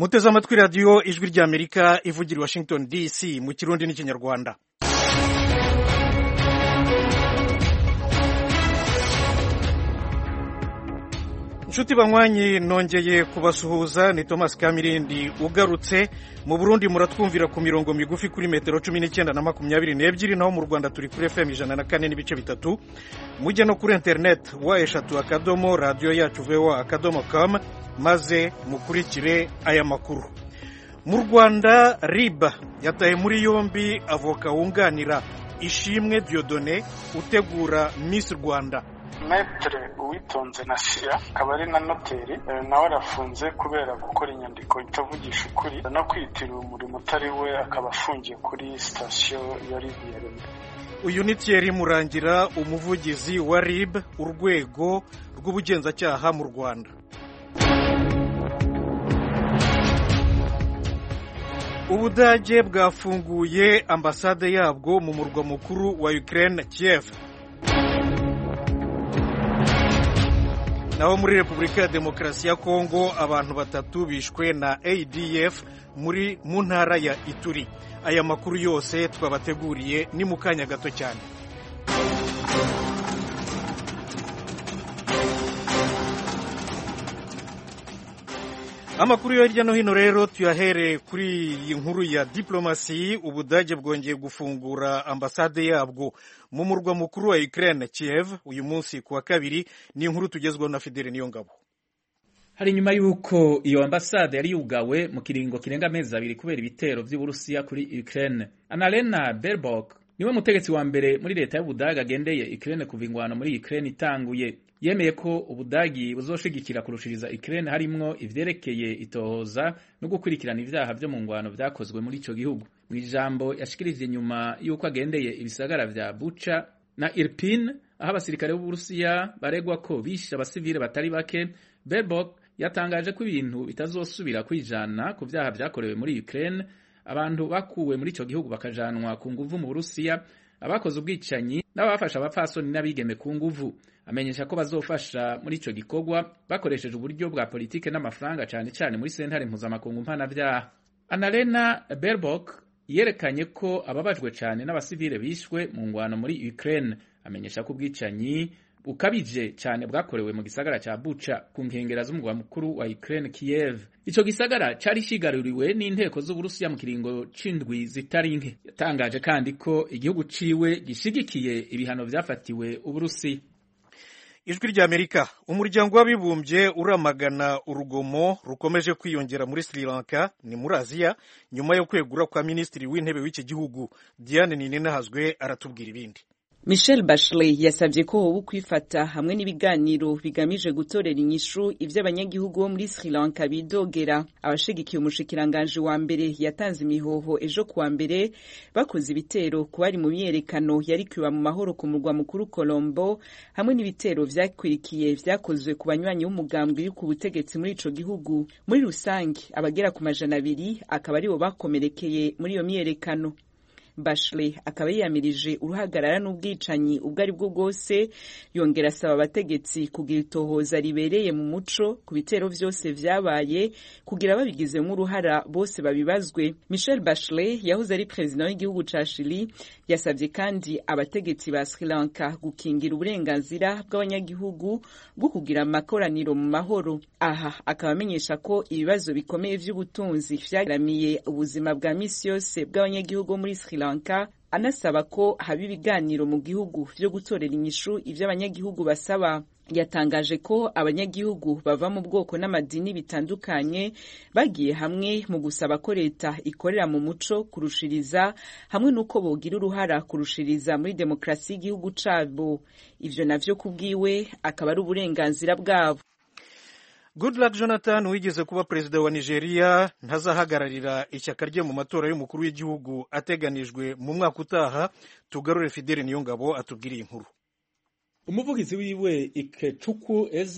muteze amatwi radiyo ijwi ry'Amerika ivugira i Washington DC mu kirundi n'ikinyarwanda. Nshuti banywanyi, nongeye kubasuhuza. Ni Thomas Kamirindi ugarutse. Mu Burundi muratwumvira ku mirongo migufi kuri metero 19 na 22, naho mu Rwanda turi kuri FM 104 n'ibice bitatu. Mujye no kuri internet wa radio yacu voa.com maze mukurikire aya makuru. Mu Rwanda RIB yataye muri yombi avoka wunganira Ishimwe Dieudonné utegura Miss Rwanda. Metre Uwitonze Nasira akaba ari na noteri nawe arafunze kubera gukora inyandiko itavugisha ukuri no kwitira umurimo utari we, akaba afungiye kuri station ya RIB ya Remera. Uyu ni Thierry Murangira, umuvugizi wa RIB, urwego rw'ubugenzacyaha mu Rwanda. Ubudage bwafunguye ambasade yabwo mu murwa mukuru wa Ukraine, Kiev. Naho muri Repubulika ya Demokarasi ya Kongo abantu batatu bishwe na ADF mu ntara ya Ituri. Aya makuru yose twabateguriye ni mu kanya gato cyane. Amakuru yo hirya no hino rero tuyahere kuri iyi nkuru ya diplomasi. Ubudage bwongeye gufungura ambasade yabwo mu murwa mukuru wa Ukraine, Kiev, uyu munsi kuwa kabiri. Ni inkuru tugezweho na Fidele Niyongabo. Hari nyuma yuko iyo ambasade yari yugawe mu kiringo kirenga amezi abiri kubera ibitero by'Uburusiya kuri Ukraine. Annalena Baerbock niwe mutegetsi wa mbere muri leta y'Ubudage agendeye Ukraine kuva ingwano muri Ukraine itanguye. Yemeye ko Ubudagi buzoshigikira kurushiriza Ukraine harimwo ivyerekeye itohoza no gukurikirana ivyaha vyo mu ngwano vyakozwe muri ico gihugu. Mu ijambo yashikirije nyuma yuko agendeye ibisagara vya Bucha na Irpin, aho abasirikare b'Uburusiya baregwa ko bishe abasivile batari bake, Baerbock yatangaje ko ibintu bitazosubira kwijana ku vyaha vyakorewe muri Ukraine, abantu bakuwe muri ico gihugu bakajanwa ku nguvu mu Burusiya, abakoze ubwicanyi n'abafasha abapfasoni n'abigeme ku nguvu. Amenyesha ko bazofasha muri ico gikorwa bakoresheje uburyo bwa politike n'amafaranga cyane muri sentare mpuzamakungu mpanavyaha. Annalena Baerbock yerekanye ko ababajwe cyane n'abasivile bishwe mu ngwano muri Ukraine. Amenyesha ko ubwicanyi bukabije cyane bwakorewe mu gisagara ca Bucha ku nkengera z'umugwa mukuru wa Ukraine, Kiev. Ico gisagara cari shigaruriwe n'inteko z'Uburusiya mu kiringo c'indwi zitari nke. Yatangaje kandi ko igihugu ciwe gishigikiye ibihano vyafatiwe Uburusiya. Ijwi ry'Amerika. Umuryango w'abibumbye uramagana urugomo rukomeje kwiyongera muri Sri Lanka ni muri Aziya nyuma yo kwegura kwa minisitiri w'intebe w'iki gihugu. Diane Ninenahazwe aratubwira ibindi. Michelle Bachelet yasabye ko hoba kwifata hamwe n'ibiganiro bigamije gutorera inyishu ivy'abanyagihugu bo muri Sri Lanka bidogera. Abashigikiye umushikiranganje wa mbere yatanze imihoho ejo kuwa mbere bakoze ibitero ku bari mu myerekano yari kwiba mu mahoro ku murwa mukuru Colombo, hamwe n'ibitero vyakwirikiye vyakozwe ku banywanyi b'umugambwe uri ku butegetsi muri ico gihugu. Muri rusange abagera ku majana 200 akaba aribo bakomerekeye muri iyo myerekano. Bachelet akaba yiyamirije uruhagarara n'ubwicanyi ubwo ari bwo bwose, yongera asaba abategetsi kugira itohoza ribereye mu muco ku bitero vyose vyabaye kugira babigizemo uruhara bose babibazwe. Michelle Bachelet yahoze ari president w'igihugu ca Chili yasabye kandi abategetsi ba Sri Lanka gukingira uburenganzira bw'abanyagihugu bwo kugira amakoraniro mu mahoro. Aha akaba amenyesha ko ibibazo bikomeye vy'ubutunzi vyagaramiye ubuzima bwa misi yose bw'abanyagihugu muri Sri Lanka, anasaba ko haba ibiganiro mu gihugu vyo gutorera inyishu ivy'abanyagihugu basaba. Yatangaje ko abanyagihugu bava mu bwoko n'amadini bitandukanye bagiye hamwe mu gusaba ko leta ikorera mu muco kurushiriza, hamwe nuko bogira uruhara kurushiriza muri demokrasi y'igihugu cabo. Ivyo navyo kubwiwe akaba ari uburenganzira bwabo. Goodluck Jonathan wigeze kuba perezida wa Nigeria ntazahagararira ishyaka rye mu matora y'umukuru w'igihugu ateganijwe mu mwaka utaha. Tugarure Fidele Niyongabo atubwiriye inkuru. Umuvugizi wiwe Ikechukwu Eze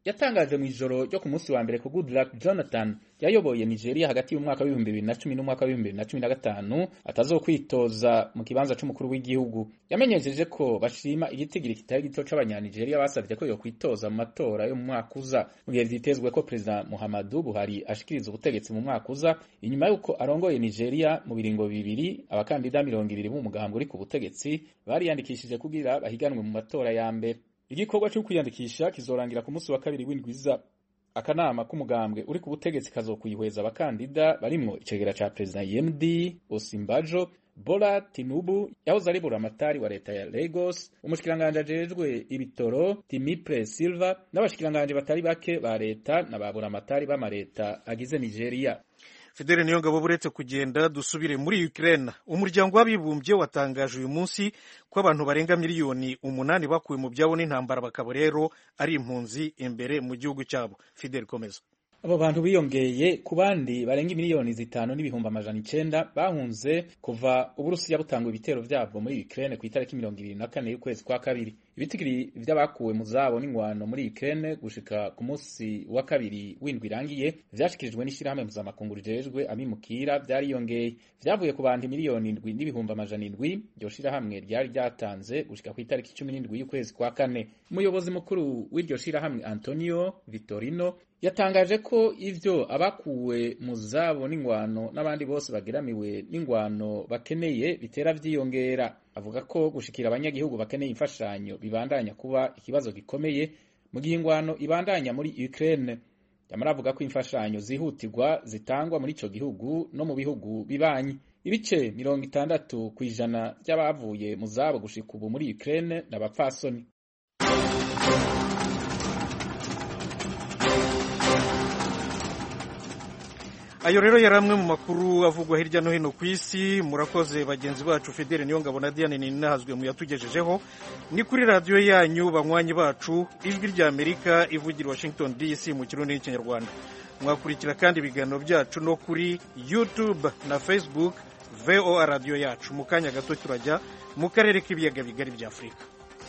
yatangaje mu ijoro ryo ku munsi wa mbere ko Goodluck Jonathan yayoboye Nigeria hagati y'umwaka wa 2010 n'umwaka wa 2015 atazokwitoza mu kibanza c'umukuru w'igihugu. Yamenyesheje ko bashima igitigiri kitari gito c'abanyanigeria basavye ko yokwitoza mu matora yo mu mwaka uza, mu gihe vyitezwe ko President Muhammadu Buhari ashikiriza ubutegetsi mu mwaka uza inyuma yuko arongoye Nigeria mu biringo bibiri. Abakandida 200 b'umugambwe uri ku butegetsi bariyandikishije kugira bahiganwe mu matora ya mbere. Igikorwa cyo kwiyandikisha kizorangira ku munsi wa kabiri w'indwiza. Akanama k'umugambwe uri ku butegetsi kazokuyihweza abakandida barimwo icegera ca President Yemdi Osinbajo, Bola Tinubu yahoze ari buramatari wa leta ya Lagos, umushikiranganje ajejwe ibitoro Timipre Silva n'abashikiranganje batari bake ba leta na ba buramatari b'amareta agize Nigeria. Fidele Niyongabo buretse kugenda dusubire muri Ukraine. Umuryango w'abibumbye watangaje uyu munsi ko abantu barenga miliyoni 8 bakuwe mu byabo n'intambara bakaba rero ari impunzi imbere mu gihugu cyabo. Fidele komeza. Abo bantu biyongeye ku bandi barenga miliyoni 5 n'ibihumbi 900 bahunze kuva Uburusiya butanga ibitero vyabwo muri Ukraine ku itariki 24 y'ukwezi kwa kabiri. Ibitigiri vy'abakuwe mu zabo n'ingwano muri Ukraine gushika ku munsi wa kabiri w'indwi irangiye vyashikirijwe n'ishirahamwe mpuzamakungu rijejwe abimukira vyariyongeye, vyavuye ku bantu miliyoni 7 n'ibihumbi 700 iryo shirahamwe ryari ryatanze gushika ku itariki 17 y'ukwezi kwa kane. Umuyobozi mukuru w'iryo shirahamwe Antonio Vitorino yatangaje ko ivyo abakuwe mu zabo n'ingwano n'abandi bose bageramiwe n'ingwano bakeneye bitera vyiyongera. Avuga ko gushikira abanyagihugu bakeneye imfashanyo bibandanya kuba ikibazo gikomeye mu gihe ingwano ibandanya muri Ukraine. Yamara avuga ko imfashanyo zihutirwa zitangwa muri ico gihugu no mu bihugu bibanyi. Ibice 60% by'abavuye mu zabo gushika ubu muri Ukraine n'abapfasoni. Ayo rero yaramwe mu makuru avugwa hirya no hino ku isi. Murakoze bagenzi bacu Fidele Niyongabo na Diane Ninahazwe mu yatugejejeho. Ni kuri radio yanyu banywanyi bacu Ijwi rya Amerika ivugira Washington DC mu kirundi n'ikinyarwanda. Mwakurikira kandi ibiganiro byacu no kuri YouTube na Facebook VOA radio yacu. Mu kanya gato turajya mu karere k'ibiyaga bigari bya Afrika.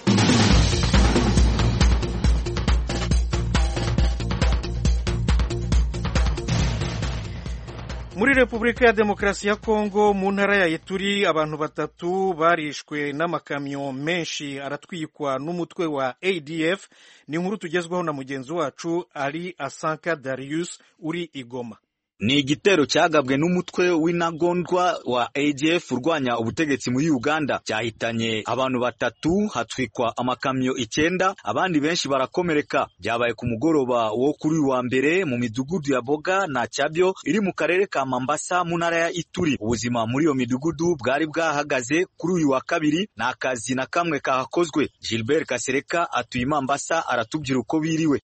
Muri Republika ya Demokarasi ya Kongo mu ntara ya Ituri abantu 3 barishwe n'amakamyo menshi aratwikwa n'umutwe wa ADF. Ni inkuru tugezwaho na mugenzi wacu Ali Asanka Darius uri Igoma. Ni igitero cyagabwe n'umutwe w'intagondwa wa ADF urwanya ubutegetsi muri Uganda, cyahitanye abantu 3, hatwikwa amakamyo 9, abandi benshi barakomereka. Byabaye ku mugoroba wo kuri wa mbere mu midugudu ya Boga na Cyabyo iri mu karere ka Mambasa mu ntara ya Ituri. Ubuzima muri iyo midugudu bwari bwahagaze kuri uyu wa kabiri, nta kazi na kamwe kahakozwe. Gilbert Kasereka atuye Mambasa aratubwira uko biriwe.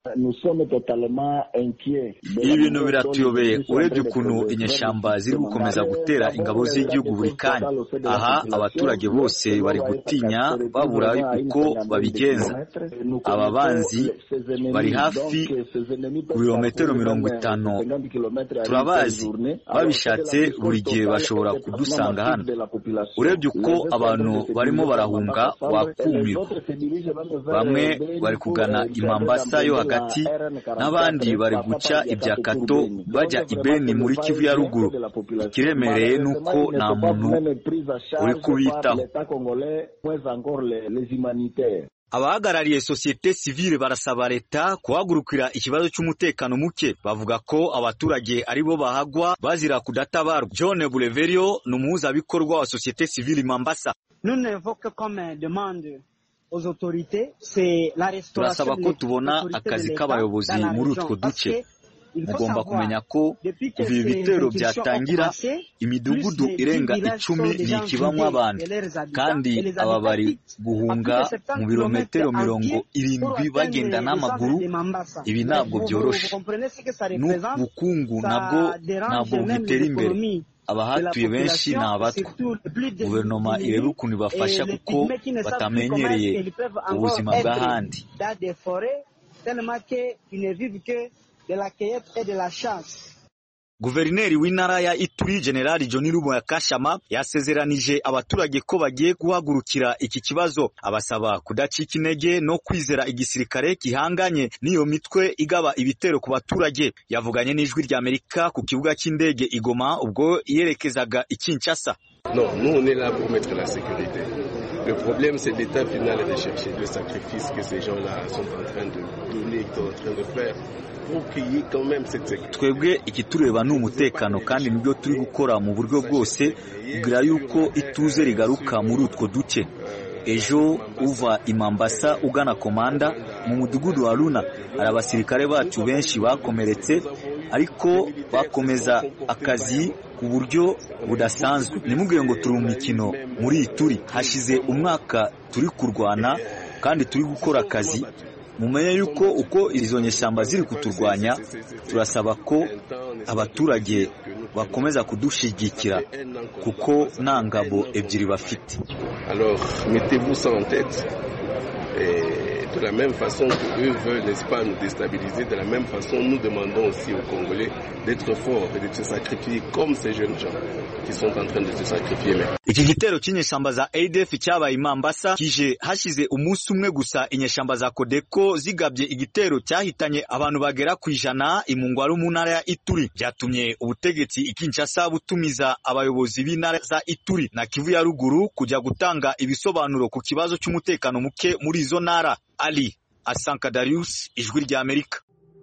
Ibintu biratuyobeye urebye ukuntu inyeshamba ziri gukomeza gutera ingabo z'igihugu buri kanya. Aha abaturage bose bari gutinya babura uko babigenza. Aba banzi bari hafi ku birometero 50. Turabazi, babishatse buri gihe bashobora kudusanga hano. Urebye uko abantu barimo barahunga wakumirwa. Bamwe bari kugana Imambasa yo hagati n'abandi bari guca ibya Kato bajya Ibeni muri Kivu ya ruguru. Ikiremereye nuko nta muntu uri kubitaho. Abahagarariye societe civile barasaba leta kuhagurukira ikibazo cy'umutekano muke. Bavuga ko abaturage aribo bahagwa bazira kudatabarwa. John Buleverio ni umuhuzabikorwa wa societe civile Mambasa. Turasaba ko tubona akazi k'abayobozi muri utwo duce. Mugomba kumenya ko kuva ibitero byatangira imidugudu irenga 10 ni ikibamwa abantu, kandi aba bari guhunga mu birometero 70 bagenda n'amaguru. Ibi ntabwo byoroshe. N'ubukungu ntabwo butera imbere. Abahatuye benshi ni abatwa. Guverinoma irebe ukuntu ibafasha kuko batamenyereye ubuzima bw'ahandi. Guverineri w'intara ya Ituri General John Rumo Yakashama yasezeranije abaturage ko bagiye guhagurukira iki kibazo, abasaba kudacika intege no kwizera igisirikare gihanganye n'iyo mitwe igaba ibitero ku baturage. Yavuganye n'ijwi rya Amerika ku kibuga cy'indege i Goma ubwo yerekezaga i Kinshasa. Non, nous on est là pour mettre la sécurité. Le problème c'est l'étape finale de chercher le sacrifice que ces gens-là sont en train de donner, sont en train de faire. Twebwe ikitureba ni umutekano kandi nibyo turi gukora mu buryo bwose kugira yuko ituze rigaruka muri utwo duce. Ejo uva i Mambasa ugana Komanda mu mudugudu wa Luna hari abasirikare bacu benshi bakomeretse ariko bakomeza akazi ku buryo budasanzwe. Nimubwiye ngo turi mu mikino muri Ituri, hashize umwaka turi kurwana kandi turi gukora akazi. Mumenye yuko uko izo nyeshyamba ziri kuturwanya, turasaba ko abaturage bakomeza kudushigikira kuko nta ngabo ebyiri bafite. Alors mettez-vous ça en tête. De la même façon que eux veulent, n'est-ce pas, nous déstabiliser, de la même façon nous demandons aussi aux Congolais d'être forts et de se sacrifier comme ces jeunes gens qui sont en train de se sacrifier. Iki gitero cy'inyeshyamba za ADF cyabaye Mambasa kije hashize umunsi umwe gusa inyeshyamba za Kodeko zigabye igitero cyahitanye abantu bagera ku 100 imungwaro mu ntara ya Ituri. Byatumye ubutegetsi i Kinshasa butumiza abayobozi b'intara za Ituri na Kivu ya ruguru kujya gutanga ibisobanuro ku kibazo cy'umutekano muke muri izo ntara. Ali Asanka Darius, ijwi rya Amerika.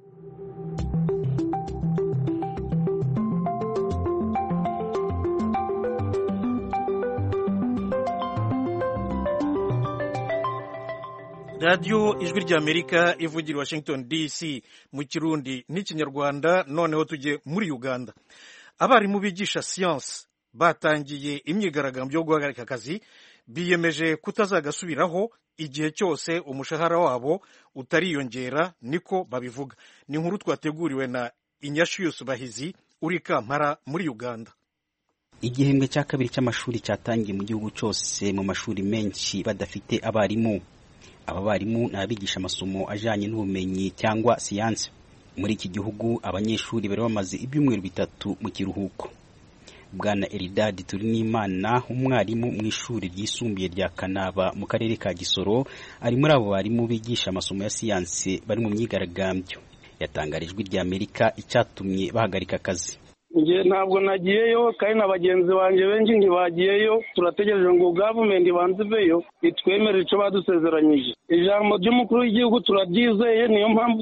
Radio ijwi rya Amerika ivugira i Washington DC mu Kirundi n'Ikinyarwanda. Noneho tujye muri Uganda. Abarimu bigisha science batangiye imyigaragambyo yo guhagarika akazi, biyemeje kutazagasubiraho igihe cyose umushahara wabo utariyongera, niko babivuga. Ni inkuru twateguriwe na Inyashius Bahizi uri Kampala muri Uganda. Igihembwe cya kabiri cy'amashuri cyatangiye mu gihugu cyose mu mashuri menshi badafite abarimu. Aba barimu ni abigisha amasomo ajyanye n'ubumenyi cyangwa siyansi. Muri iki gihugu abanyeshuri bari bamaze ibyumweru bitatu mu kiruhuko. Bwana Eridadi Turinimana, umwarimu mu ishuri ryisumbuye rya Kanaba mu karere ka Gisoro, ari muri abo barimu bigisha amasomo ya siyansi bari mu myigaragambyo. Yatangarijwe rya Amerika icyatumye bahagarika akazi. Nje ntabwo nagiyeyo kandi n'abagenzi banjye benshi ntibagiyeyo, turategereje ngo government banziveyo itwemerere icyo badusezeranyije. Ijambo ry'umukuru w'igihugu turabyizeye, niyo mpamvu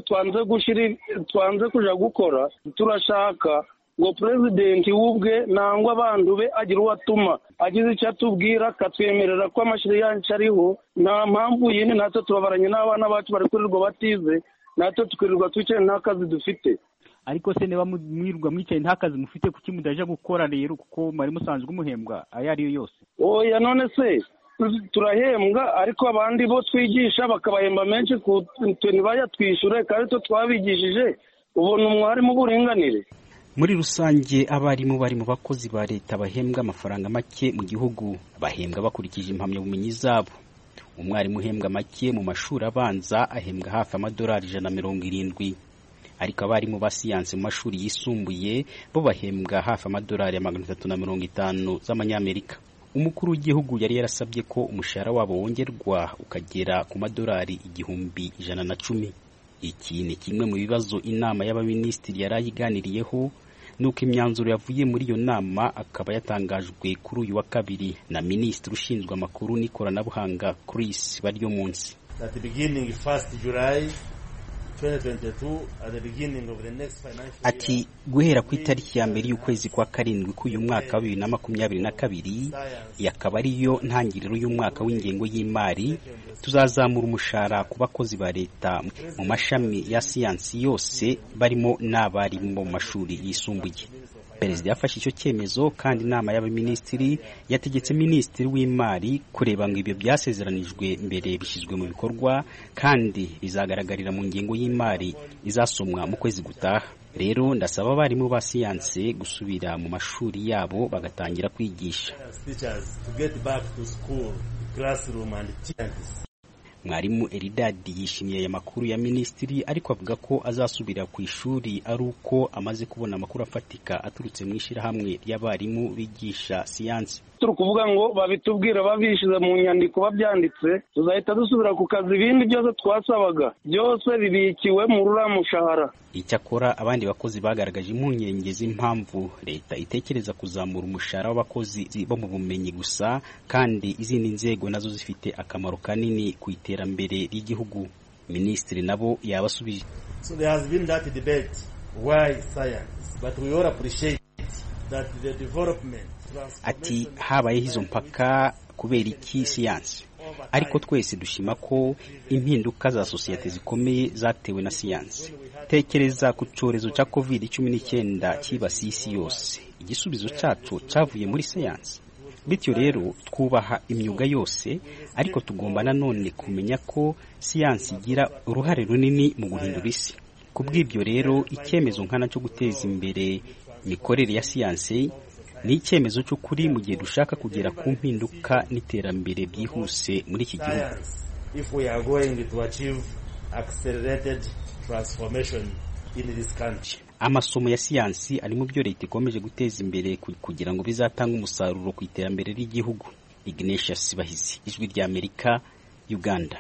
twanze kuja gukora. Turashaka ngo president wubwe nangwa abantu be agira uwatuma agize icyo atubwira katwemerera ko amashuri yacu ariho. Nta mpamvu yindi natwe tubabaranye n'abana bacu bari kurirwa batize, natwe tukirirwa twicaye nta kazi dufite. Ariko se niba mwirwa mwicaye nta kazi mufite kuki mudaje gukora rero kuko mwari musanzwe umuhembwa ayo ariyo yose? Oya, none se turahembwa ariko abandi bo twigisha bakabahemba menshi ku ntibayatwishure kandi to twabigishije. Ubona umwarimu buringanire. Muri rusange abarimu bari mu bakozi ba leta bahembwa amafaranga make mu gihugu, bahembwa bakurikije impamyabumenyi zabo. Umwarimu uhembwa make mu mashuri abanza ahembwa hafi amadolari 170, ariko abarimu ba siyansi mu mashuri yisumbuye bo bahembwa hafi amadolari 350 z'amanyamerika. Umukuru w'igihugu yari yarasabye ko umushahara wabo wongerwa ukagera ku madolari 110,000. Iki ni kimwe mu bibazo inama y'abaminisitiri yarayiganiriyeho, nuko imyanzuro yavuye muri iyo nama akaba yatangajwe kuri uyu wa kabiri na minisitiri ushinzwe amakuru n'ikoranabuhanga Chris Baryomunsi. At the beginning 1st July 2022, at the beginning of the next financial year, ati guhera ku itariki ya mbere y'ukwezi kwa karindwi k'uyu mwaka wa 2022 yakaba ariyo ntangiriro y'umwaka w'ingengo y'imari, tuzazamura umushahara ku bakozi ba leta mu mashami ya siyansi yose barimo n'abarimu mu mashuri yisumbuye. Perezida yafashe icyo cyemezo kandi inama y'abaminisitiri yategetse minisitiri w'imari kureba ngo ibyo byasezeranijwe mbere bishyizwe mu bikorwa kandi bizagaragarira mu ngengo y'imari izasomwa mu kwezi gutaha. Rero ndasaba abarimu ba siyansi gusubira mu mashuri yabo bagatangira kwigisha. mwarimu Eridadi yishimiye aya makuru ya minisitiri ariko avuga ko azasubira ku ishuri ari uko amaze kubona amakuru afatika aturutse mu ishirahamwe ry'abarimu bigisha siyansi. Turi kuvuga ngo babitubwira babishize mu nyandiko babyanditse, tuzahita dusubira ku kazi, ibindi byose twasabaga byose bibikiwe mu ruramushahara. Icyakora abandi bakozi bagaragaje impungenge z'impamvu leta itekereza kuzamura umushahara w'abakozi bo mu bumenyi gusa kandi izindi nzego nazo zifite akamaro kanini ku iterambere ry'igihugu. Minisitiri nabo yabasubije. So there has been that debate why science, but we all appreciate that the development. Ati habaye hizo mpaka kubera iki siyansi, ariko twese dushima ko impinduka za sosiyete zikomeye zatewe na siyansi. Tekereza ku cyorezo cya COVID-19 kibasiye isi yose, igisubizo cyacu cyavuye muri siyansi. Bityo rero twubaha imyuga yose, ariko tugomba nanone kumenya ko siyansi igira uruhare runini mu guhindura isi. Kubw'ibyo rero icyemezo nkana cyo guteza imbere imikorere ya siyansi ni icyemezo cy'ukuri mu gihe dushaka kugera ku mpinduka n'iterambere byihuse muri iki gihugu. If we are going to achieve accelerated transformation in this country. Amasomo ya siyansi ari mu byo leta ikomeje guteza imbere kugira ngo bizatanga umusaruro ku iterambere ry'igihugu. Ignatius Bahizi, Ijwi rya Amerika, Uganda.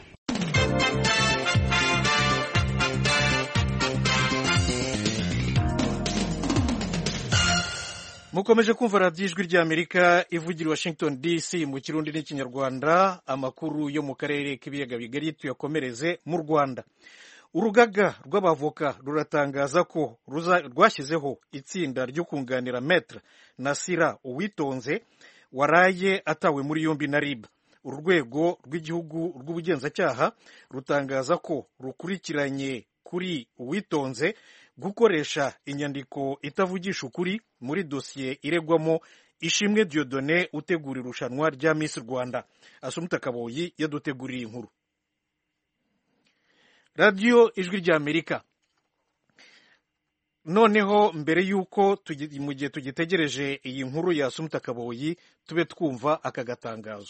Mukomeje kumva radiyo Ijwi rya Amerika ivugira Washington DC mu Kirundi n'Ikinyarwanda. Amakuru yo mu karere k'ibiyaga bigari tuyakomereze mu Rwanda. Urugaga rw'abavoka ruratangaza ko rwashyizeho itsinda ryo kunganira Maître Nasira Uwitonze waraye atawe muri yombi na RIB. Urwego rw'igihugu rw'ubugenzacyaha rutangaza ko rukurikiranye kuri Uwitonze gukoresha inyandiko itavugisha ukuri muri dosiye iregwamo Ishimwe Dieudonné utegura irushanwa rya Miss Rwanda. Asumta Kaboyi yaduteguriye inkuru. Radio Ijwi rya Amerika. Noneho mbere yuko mu gihe tugitegereje iyi nkuru ya Asumta Kaboyi, tube twumva aka gatangazo.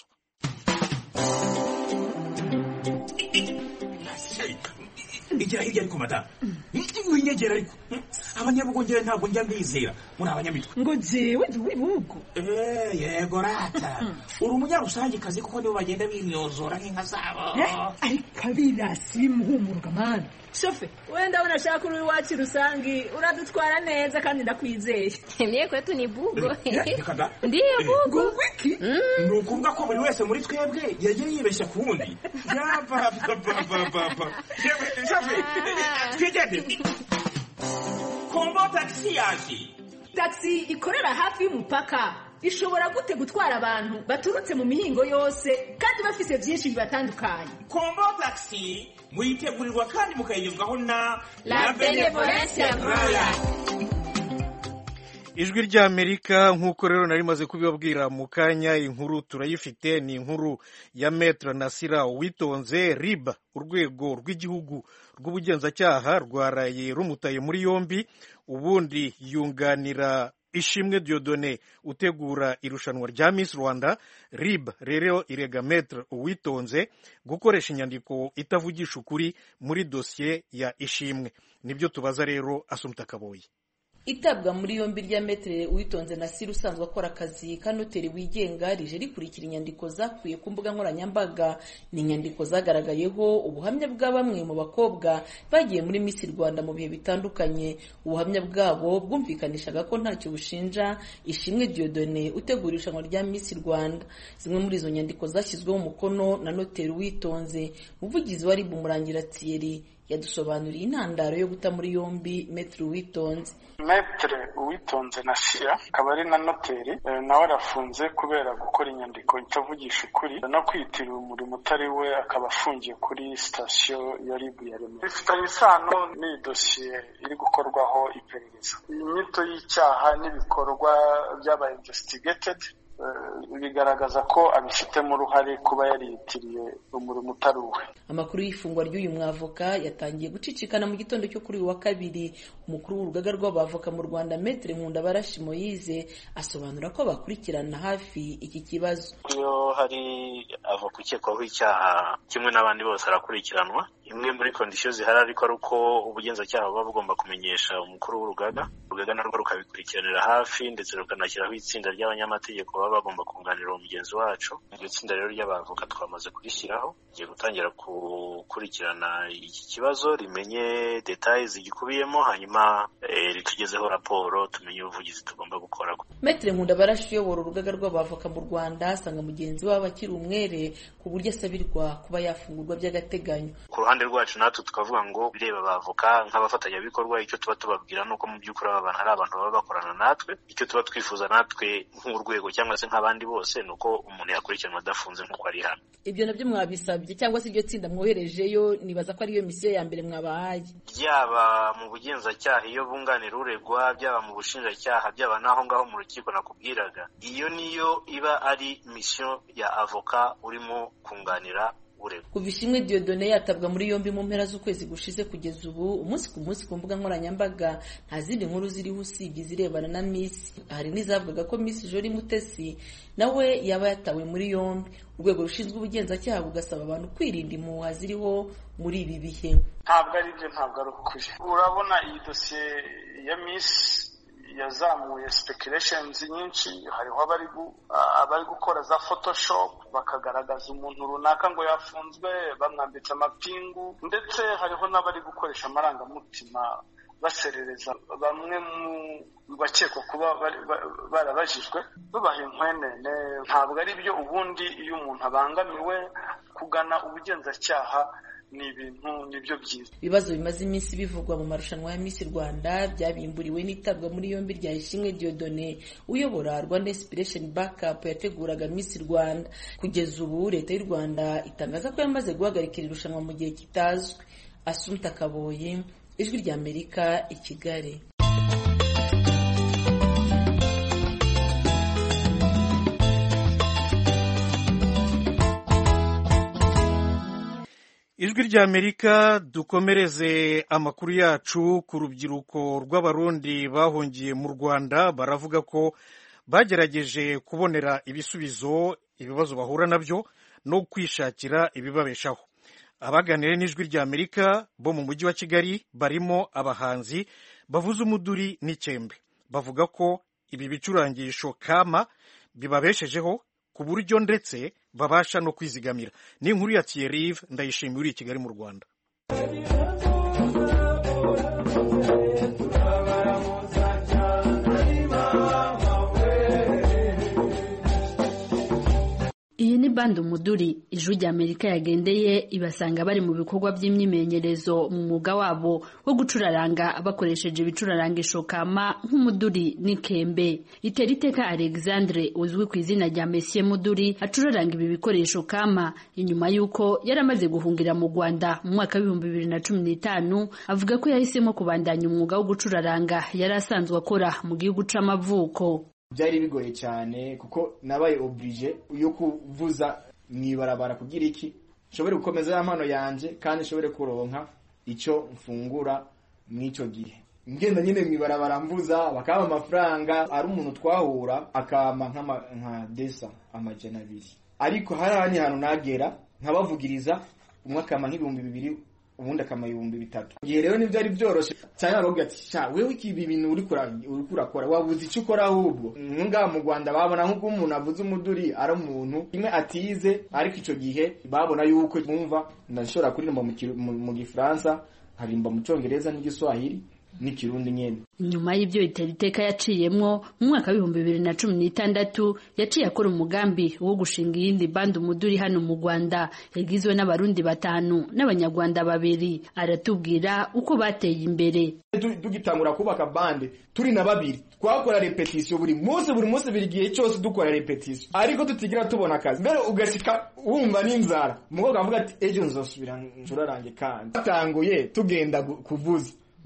Igira hirya ariko mata. Winyegera ariko. Abanyabugongera ntabwo njya mbizera. Muri abanyamitwe. Ngo jewe ndi wibugo. Yego rata. Uri umunyarusangi kazi kuko nibo bagenda binyozora nk'inka zabo. Ariko birasi bimuhumuruka mana. Shofe, wenda unashaka uri wacu rusangi, uradutwara neza kandi ndakwizeye. Mie kwetu ni bugo. Ndiyo bugo. Wiki? Nukuvuga ko buri wese muri twebwe yagiye yibeshya ku wundi. Yaba. Shofe, twigende. Kombo taxi yaje. Taxi ikorera hafi y'umupaka. Ishobora gute gutwara abantu baturutse mu mihingo yose kandi bafise byinshi bibatandukanye. Kombo taxi muyitegurirwa kandi mukayigezwaho na La Benevolencia Royal. Ijwi rya Amerika nk'uko rero nari maze kubibabwira mu kanya, inkuru turayifite. Ni inkuru ya Maître Nasira Uwitonze. RIB, urwego rw'igihugu rw'ubugenzacyaha, rwaraye rumutaye muri yombi, ubundi yunganira Ishimwe Dieudonné utegura irushanwa rya Miss Rwanda. RIB rero irega Maître Uwitonze gukoresha inyandiko itavugisha ukuri muri dosiye ya Ishimwe. Nibyo tubaza rero Asumta Kaboyi. Itabwa muri yombi rya Maître Uwitonze Nasira usanzwe akora akazi ka noteri wigenga rije rikurikira inyandiko zakuye ku mbuga nkoranyambaga. Ni inyandiko zagaragayeho ubuhamya bwa bamwe mu bakobwa bagiye muri Miss Rwanda mu bihe bitandukanye. Ubuhamya bwabo bwumvikanishaga ko ntacyo bushinja Ishimwe Dieudonné utegura irushanwa rya Miss Rwanda. Zimwe muri izo nyandiko zashyizweho umukono na noteri Uwitonze. Umuvugizi wa RIB Murangira Thierry yadusobanuriye intandaro yo guta muri yombi Maître Uwitonze. Maître Uwitonze Nasira akaba ari na noteri nawe arafunze kubera gukora inyandiko itavugisha ukuri no kwitirira umurimo utari we, akaba afungiye kuri sitasiyo ya RIB ya Remera. Bifitanye isano n'iyi dosiye iri gukorwaho iperereza. Inyito y'icyaha n'ibikorwa by'aba investigated bigaragaza ko abifitemo uruhare kuba yariyitiriye umurimo utari uwe. Amakuru y'ifungwa ry'uyu mwavoka yatangiye gucicikana mu gitondo cyo kuri uyu wa kabiri. Umukuru w'urugaga rw'abavoka mu Rwanda Maître Nkundabarashi Moise asobanura ko bakurikirana hafi iki kibazo. Iyo hari avoka ukekwaho icyaha kimwe n'abandi bose arakurikiranwa. Imwe muri kondisiyo zihari ariko ari uko ubugenzacyaha buba bugomba kumenyesha umukuru w'urugaga narwo rukabikurikiranira hafi ndetse rukanashyiraho itsinda ry'abanyamategeko baba bagomba kunganira umugenzi wacu. Iryo tsinda rero ry'abavoka twamaze kurishyiraho, rigiye gutangira gukurikirana iki kibazo, rimenye details zigikubiyemo, hanyuma ritugezeho raporo tumenye ubuvugizi tugomba gukora. Maître Nkundabarashi uyobora urugaga rw'abavoka mu Rwanda asanga mugenzi wabo akiri umwere ku buryo asabirwa kuba yafungurwa by'agateganyo. Ku ruhande rwacu natwe tukavuga ngo bireba abavoka nk'abafatanyabikorwa, icyo tuba tubabwira nuko mu by'ukuri aba bantu ari abantu baba bakorana natwe. Icyo tuba twifuza natwe nk'urwego cyangwa se nk'abandi bose nuko umuntu yakurikiranwa adafunze nk'uko ari hano. Ibyo nabyo mwabisabye cyangwa se iryo tsinda mwoherejeyo, nibaza ko ariyo misiyo ya mbere mwabahaye. Byaba mu bugenzacyaha iyo bunganira uregwa, byaba mu bushinjacyaha, byaba naho ngaho mu rukiko nakubwiraga, iyo niyo iba ari misiyo ya avoka urimo kunganira uregwa. Kuva Ishimwe Dieudonné yatabwa muri yombi mu mpera z'ukwezi gushize kugeza ubu, umunsi ku munsi ku mbuga nkoranyambaga nta zindi nkuru ziriho usibye izirebana na Miss. Hari n'izavugaga ko Miss Jolie Mutesi nawe yaba yatawe muri yombi. Urwego rushinzwe ubugenzacyaha bugasaba abantu kwirinda impuha ziriho muri ibi bihe. Ntabwo ari byo, ntabwo ari ukuri. Urabona iyi dosiye ya Miss yazamuye speculations nyinshi. Hariho abari gukora za photoshop bakagaragaza umuntu runaka ngo yafunzwe bamwambitse amapingu, ndetse hariho n'abari gukoresha amarangamutima baserereza bamwe mu bakekwa kuba barabajijwe babaha inkwenene. Ntabwo ari byo. Ubundi iyo umuntu abangamiwe kugana ubugenzacyaha ni ibintu nibyo byiza. Ibibazo bimaze iminsi bivugwa mu marushanwa ya Miss Rwanda byabimburiwe n'itabwa muri yombi rya Ishimwe Dieudonné uyobora Rwanda Inspiration Backup yateguraga Miss Rwanda. Kugeza ubu leta y'u Rwanda itangaza ko yamaze guhagarikira irushanwa mu gihe kitazwi. Assumpta Kaboyi, Ijwi ry'Amerika, i Kigali. Ijwi ry'Amerika, dukomereze amakuru yacu ku rubyiruko rw'Abarundi bahungiye mu Rwanda. Baravuga ko bagerageje kubonera ibisubizo ibibazo bahura nabyo no kwishakira ibibabeshaho. Abaganiriye n'Ijwi ry'Amerika bo mu mujyi wa Kigali barimo abahanzi bavuza umuduri n'ikembe. Bavuga ko ibi bicurangisho kama bibabeshejeho ku buryo ndetse babasha no kwizigamira. Ni inkuru ya Thierry Ndayishimiye uri i Kigali mu Rwanda. Iyi ni band umuduri Ijwi ry'Amerika yagendeye ibasanga bari mu bikorwa by'imyimenyerezo mu mwuga wabo wo gucuraranga bakoresheje ibicurarangisho kama nk'umuduri n'ikembe. Iteriteka Alexandre uzwi ku izina rya Monsieur Muduri acuraranga ibi bikoresho kama inyuma yuko yaramaze guhungira mu Rwanda mu mwaka wa 2015. Avuga ko yahisemo kubandanya umwuga wo gucuraranga yari asanzwe akora mu gihugu c'amavuko. Byari bigoye cyane kuko nabaye oblige yo kuvuza mwibarabara kugira iki nshobore gukomeza ya mpano yanje kandi nshobore kuronka icyo mfungura mw'ico gihe. Ngenda nyine mwibarabara mvuza bakaba amafaranga, ari umuntu twahura akama nka desa amajana 2, ariko harani hano nagera nkabavugiriza umwaka kama nk'ibihumbi 2 ubundi akama 3,000. Igihe rero nivyo ari byoroshe cyane aravuga ati sha wewe iki bintu uri kurakora wabuze icyo ukora ahubwo. Nga mu Rwanda babona nk'uko umuntu avuze umuduri ari umuntu imwe atize, ariko ico gihe babona yuko mwumva ndashobora kuririmba mu Gifaransa, harimba mu Cyongereza n'Igiswahili n'ikirundi nyene. Nyuma y'ibyo Iteriteka yaciyemwo mu mwaka wa 2016 yaciye akora umugambi wo gushinga iyindi band umuduri hano mu Rwanda yagizwe n'Abarundi 5 n'Abanyarwanda 2. Aratubwira uko bateye imbere. Tugitangura kubaka band turi na 2 twakora repetition buri munsi buri gihe cyose dukora repetition, ariko tutigira tubona akazi. Mbere ugashika wumva n'inzara, mugoga avuga ati ejo nzosubira ncurarange kandi. Tanguye tugenda kuvuza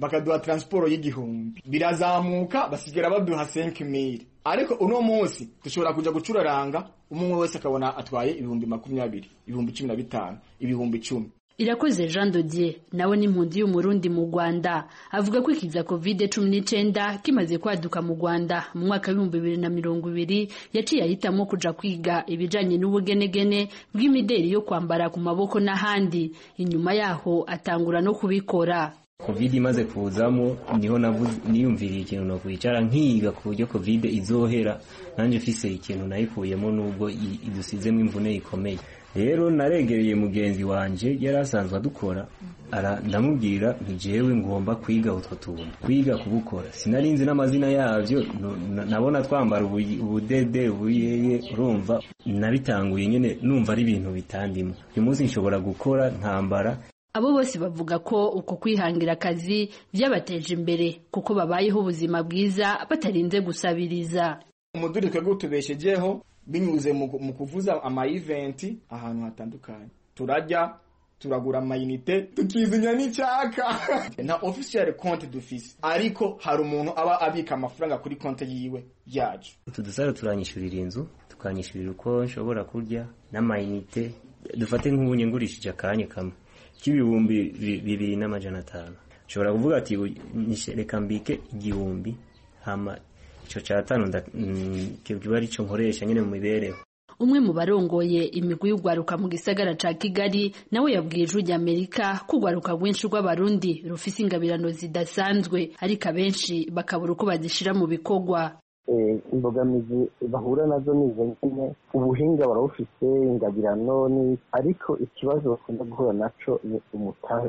bakaduha transport y'igihumbi birazamuka basigera baduha 5000 ariko uno munsi dushobora kuja gucuraranga umwe wese akabona atwaye 20,20, 15,000, 10,000. Irakoze Jean Dodier nawe ni impunzi y'umurundi mu Rwanda avuga ko ikiza COVID-19 kimaze kwaduka mu Rwanda mu mwaka wa 2020 yaciye ahitamo kuja kwiga ibijanye n'ubugenegene bw'imideri yo kwambara ku maboko n'ahandi inyuma yaho atangura no kubikora. Covid imaze kuzamo niho niyumviriye ikintu no kwicara nkiga ku buryo Covid izohera nanje mfise ikintu nayikuyemo nubwo idusizemo imvune ikomeye. Rero naregereye mugenzi wanje yarasanzwe adukora ndamubwira ntijewe ngomba kwiga utwo tuntu kwiga kubukora sinarinzi n'amazina yavyo nabona twambara ubudede ubuyeye urumva nabitanguye nyene numva ari ibintu bitandimo uyu munsi nshobora gukora ntambara. Abo bose bavuga ko uko kwihangira akazi byabateje imbere kuko babayeho ubuzima bwiza batarinze gusabiriza. Umuduri twebwe tubeshejeho binyuze mu kuvuza ama event ahantu hatandukanye turajya turagura amayinite tukizinya n'icyaka na official compte d'office ariko hari umuntu aba abika amafaranga kuri konte yiwe yacu. Tudusara turanyishurira inzu tukanyishurira uko nshobora kurya n'amayinite dufate nk'ubunye ngurishije akanya kamwe k'ibihumbi 2,500 nshobora kuvuga ati reka mbike 1,000 hama ico cyatanu kiba ari cyo nkoresha nyene mu mibereho. Umwe mu barongoye imigwi y'ugwaruka mu gisagara ca Kigali nawe yabwiye Ijwi ry'Amerika ko ugwaruka rwinshi rw'abarundi rufise ingabirano zidasanzwe ariko abenshi bakabura uko bazishira mu bikorwa. Imbogamizi bahura nazo nizo nyine ubuhinga barabufise ingabirano ariko ikibazo bakunda guhura naco ni umutahe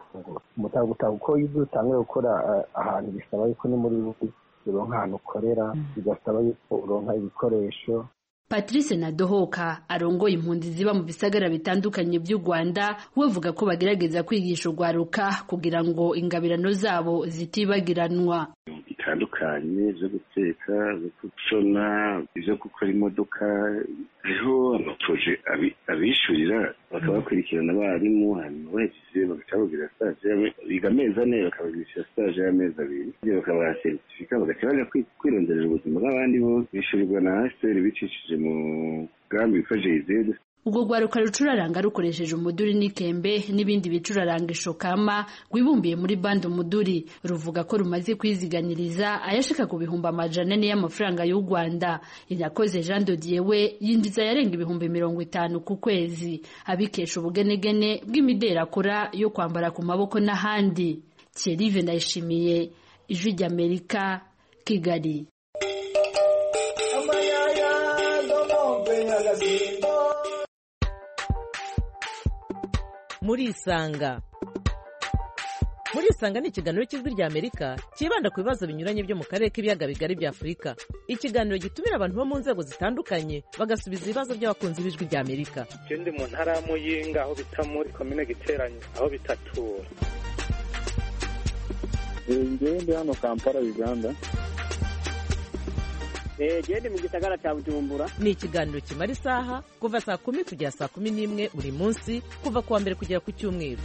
gutanga uko iyo utangiye gukora ahantu bisaba yuko ni muri uronka ahantu ukorera bigasaba yuko uronka ibikoresho. Patrice Nadohoka arongoye impunzi ziba mu bisagara bitandukanye by'u Rwanda bavuga ko bagerageza kwigisha ugwaruka kugira ngo ingabirano zabo zitibagiranwa. Bitandukanye zo guteka zo gushona zo gukora imodoka hariho amaproje abishurira bakabakurikirana abarimu hanyuma bahise bagacabagira stage biga amezi ane bakabagirisha stage y'amezi 2 bakabaha certificat bagacabaja kwironderera ubuzima bw'abandi bo bishurirwa na HCR bicishije mu gambi bifashije. Ubwo gwaruka rucuraranga rukoresheje umuduri n'ikembe n'ibindi bicuraranga ishokama gwibumbiye muri band umuduri ruvuga ko rumaze kwiziganiriza ayashika ku bihumbi 400 y'amafaranga y'u Rwanda. Irakoze Jean Dodier we yinjiza yarenga ibihumbi 50 ku kwezi abikesha ubugenegene bw'imidera akora yo kwambara ku maboko n'ahandi. Thierry Ndayishimiye, Ijwi ry'Amerika, Kigali. Murisanga ni ikiganiro cy'Ijwi ry'Amerika kibanda ku bibazo binyuranye byo mu karere k'ibiyaga bigari bya Afurika. Ikiganiro gitumira abantu bo mu nzego zitandukanye bagasubiza ibibazo by'abakunzi b'Ijwi ry'Amerika. Ndi mu ntara ya Muyinga aho bita muri komine Giteranyi aho bitatura. Ndi hano Kampala Uganda. Gende mu gisagara cya Bujumbura. Ni ikiganiro kimara isaha kuva saa 10 kugera saa 11 buri munsi kuva kuwa mbere kugera ku cyumweru.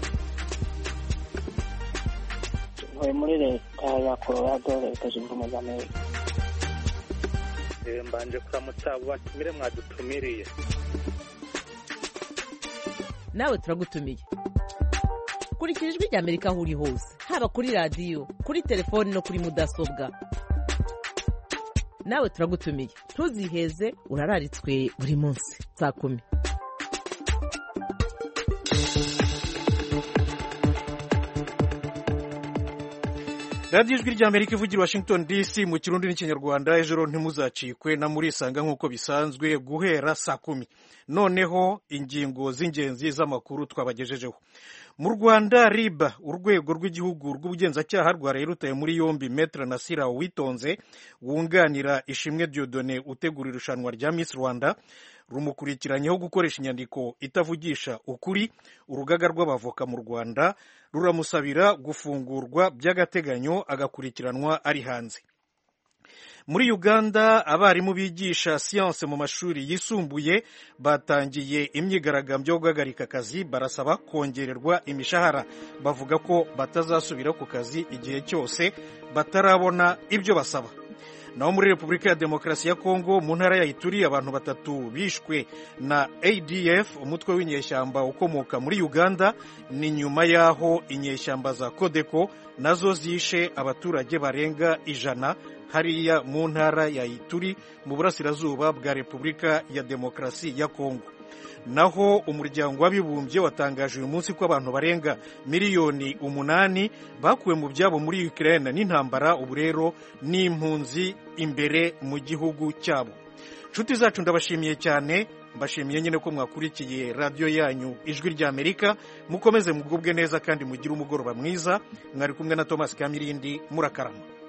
Muri leta ya Colorado leta zunze ubumwe za Amerika. Mbanje kuramutsa abo batumire mwadutumiriye. Nawe turagutumiye. Kurikira Ijwi ry'Amerika aho uri hose haba kuri radio kuri telefone no kuri mudasobwa. Nawe turagutumiye ntuziheze urararitswe buri munsi saa 10. Radio Ijwi ry'Amerika ivugira Washington DC mu Kirundi n'Ikinyarwanda. Ejoro ntimuzacikwe na murisanga nk'uko bisanzwe guhera saa 10. Noneho ingingo z'ingenzi z'amakuru twabagejejeho. Mu Rwanda RIB urwego rw'igihugu rw'ubugenzacyaha rwaraye rutaye muri yombi Maître Nasira Uwitonze wunganira Ishimwe Dieudonné utegura irushanwa rya Miss Rwanda rumukurikiranyeho gukoresha inyandiko itavugisha ukuri. Urugaga rw'abavoka mu Rwanda ruramusabira gufungurwa by'agateganyo agakurikiranwa ari hanze. muri Uganda abarimu bigisha siyanse mu mashuri yisumbuye batangiye imyigaragambyo yo guhagarika akazi, barasaba kongererwa imishahara. Bavuga ko batazasubira ku kazi igihe cyose batarabona ibyo basaba. Naho muri Repubulika ya Demokarasi ya Kongo mu ntara ya Ituri abantu 3 bishwe na ADF, umutwe w'inyeshyamba ukomoka muri Uganda, ni nyuma yaho inyeshyamba za Codeco nazo zishe abaturage barenga 100 hariya mu ntara ya Ituri mu burasirazuba bwa Repubulika ya Demokarasi ya Kongo. Naho umuryango w'abibumbye watangaje uyu munsi ko abantu barenga miliyoni 8 bakuwe mu byabo muri Ukraine n'intambara, ubu rero n'impunzi imbere mu gihugu cyabo. Nshuti zacu ndabashimiye cyane, mbashimiye nyine ko mwakurikiye radio yanyu Ijwi rya Amerika. Mukomeze mugubwe neza kandi mugire umugoroba mwiza. Mwari kumwe na Thomas Kamirindi, murakarama.